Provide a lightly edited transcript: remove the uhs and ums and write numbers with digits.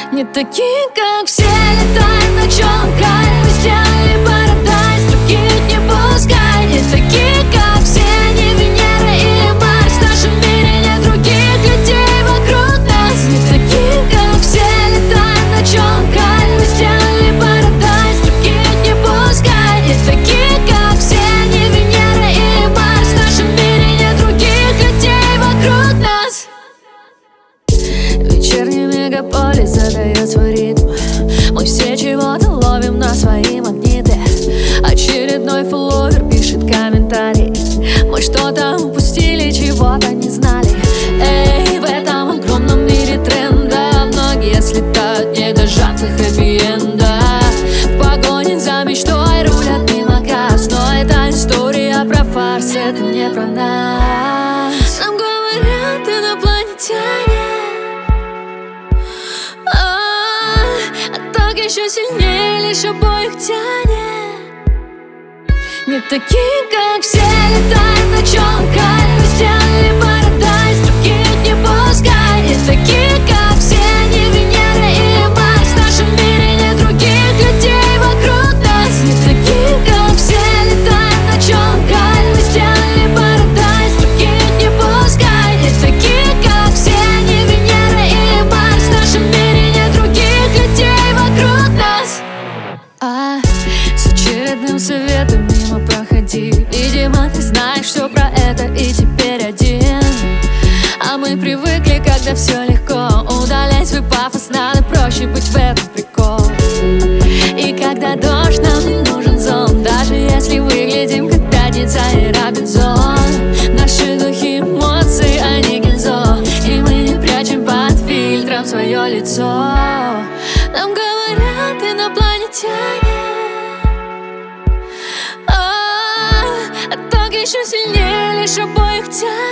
Не такие, как все, летаем на чем край. Мы сделали парадайз, других не пускай. Не такие, как все, не Венера или Марс. В нашем мире нет других людей вокруг нас. Не такие, как все, летаем на чем край. Мы сделали парадайз, других не пускай. Не такие, как все, не Венера или Марс. В нашем мире нет других людей вокруг нас. Вечерний мегаполис задает свой ритм. Мы все чего-то ловим на свои магниты. Очередной фолловер пишет комментарий. Мы что-то упустили, чего-то не знали. Эй, в этом огромном мире тренда многие слетают, не дождаться хэппи-энда. В погоне за мечтой рулят мимо касс. Но эта история про фарс, это не про нас. Нам говорят, инопланетяне, еще сильнее, лишь обоих тянет. Не такие, как все, летаем на чем край. Мы сделали парадайз, других не пускай. Не такие, как все, не Венера или Марс. В нашем мире нет других людей вокруг нас. Не такие, как все, летаем на чем край. Мы сделали парадайз, других не пускай. Не такие, как все, не Венера или Марс. В нашем мире нет других людей вокруг нас. С очередным советом мимо проходи. Видимо, ты знаешь все про это и теперь один. А мы привыкли, когда все легко. Удаляй свой пафос, надо проще быть, в этом прикол. И когда дождь, нам не нужен зонт. Даже если выглядим как пятница и Робинзон. Наши духи эмоций, а не гинзо. И мы не прячем под фильтром свое лицо. Нам говорят, инопланетяне, а ток еще сильнее, лишь обоих тянет.